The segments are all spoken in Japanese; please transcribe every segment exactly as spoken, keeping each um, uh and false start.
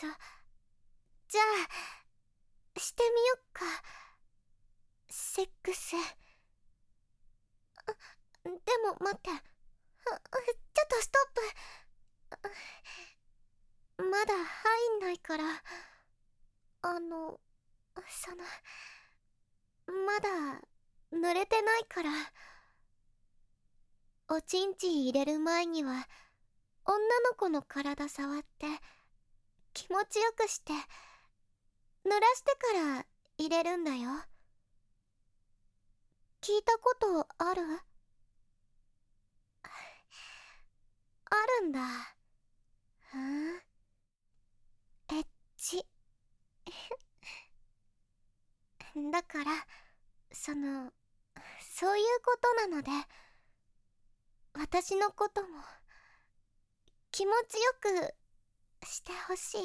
ちょ、じゃあしてみよっか。セックス。でも待って、ちょっとストップ。まだ入んないから。あのそのまだ濡れてないから。おちんちん入れる前には女の子の体触って気持ちよくして濡らしてから入れるんだよ。聞いたことある？あるんだ。ふん。エッチ。だからそのそういうことなので、私のことも気持ちよくしてほしい。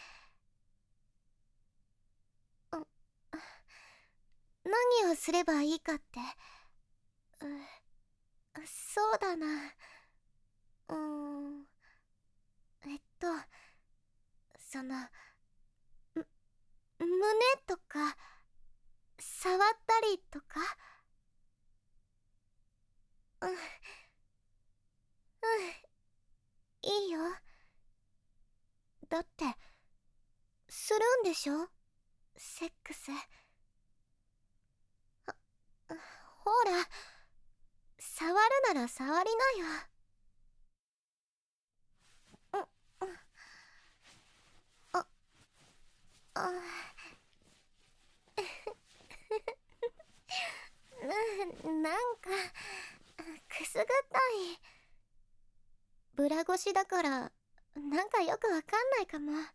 何をすればいいかって、うそうだな、うーんえっとそのむ胸とか触ったりとか。うんうんいいよ。だってするんでしょ、セックス。ほら触るなら触りなよ。うんうんああな、なんかくすぐったい。ブラ越しだからなんかよくわかんないかも。ん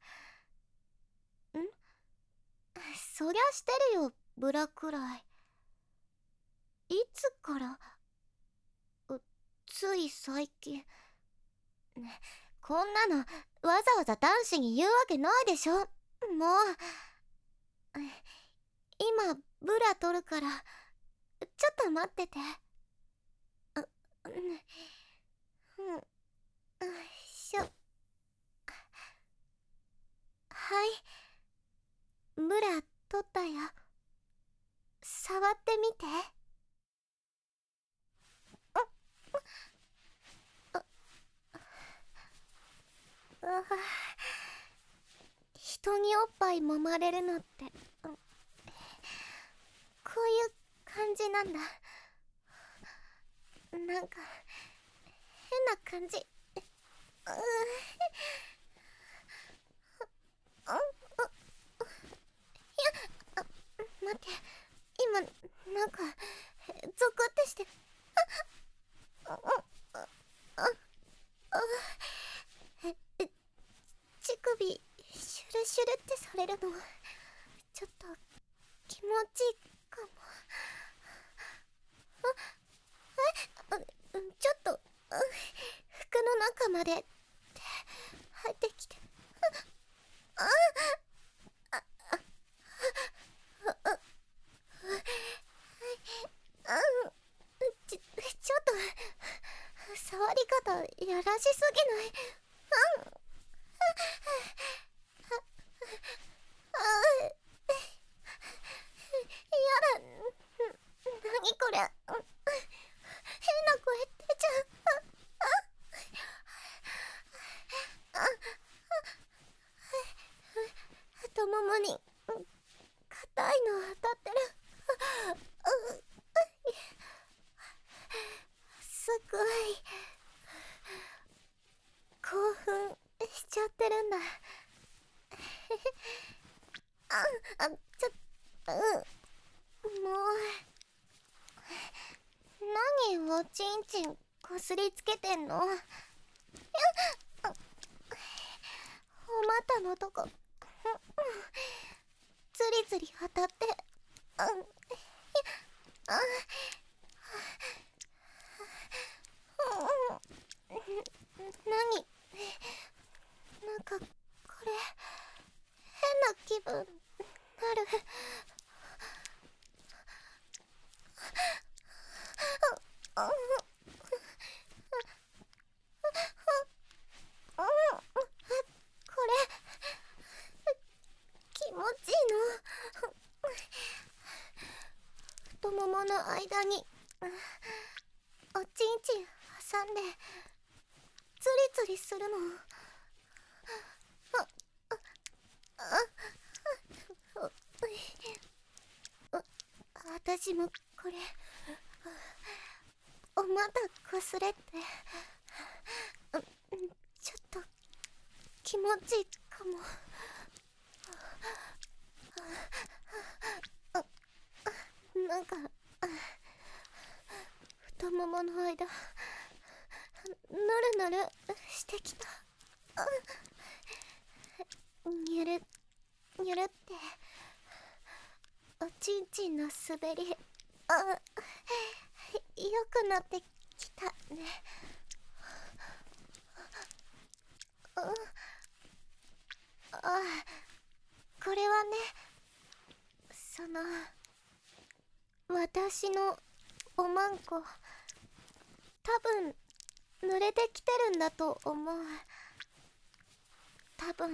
そりゃしてるよ、ブラくらい。いつから？うつい最近。ね、こんなのわざわざ男子に言うわけないでしょ。もう今ブラ取るからちょっと待ってて。ううん、うん、よいしょ。はい、ブラ取ったよ。触ってみて。うわ、人におっぱい揉まれるのって、うん、こういう感じなんだ。なんか変な感じ。ううあああ待って、今なんかゾクってして。あああああえ乳首シュルシュルってされるのちょっと気持ちいいかも。あえあちょっと服の中までって入ってきて。ああああああちちょっと触り方やらしすぎない？あんああやだ、なにこれ、変な声出ちゃう。あああ太ももに硬いの当たってる。すごい興奮しちゃってるんだ。ああちょっと、うん、もう何おちんちんこすりつけてんの？やっお股のとこズリズリ当たって、ああ何なんかこれ変な気分なる。ああこれ間におちんちん挟んでツリツリするの。ああああ私もこれおまだこすれってちょっと気持ちいいかも。なんか太ももの間ぬるぬるしてきた。にゅるにゅるっておちんちんの滑りあよくなってきたね。ああこれはね、その私のおまんこ多分濡れてきてるんだと思う。多分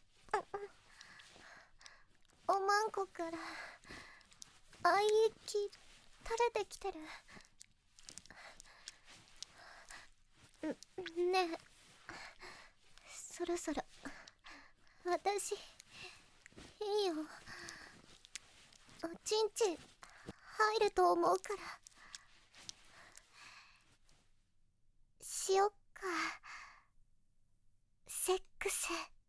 おまんこから愛液垂れてきてる。んねえ、そろそろ私いいよ。おちんちん入ると思うからしよっか。セックス。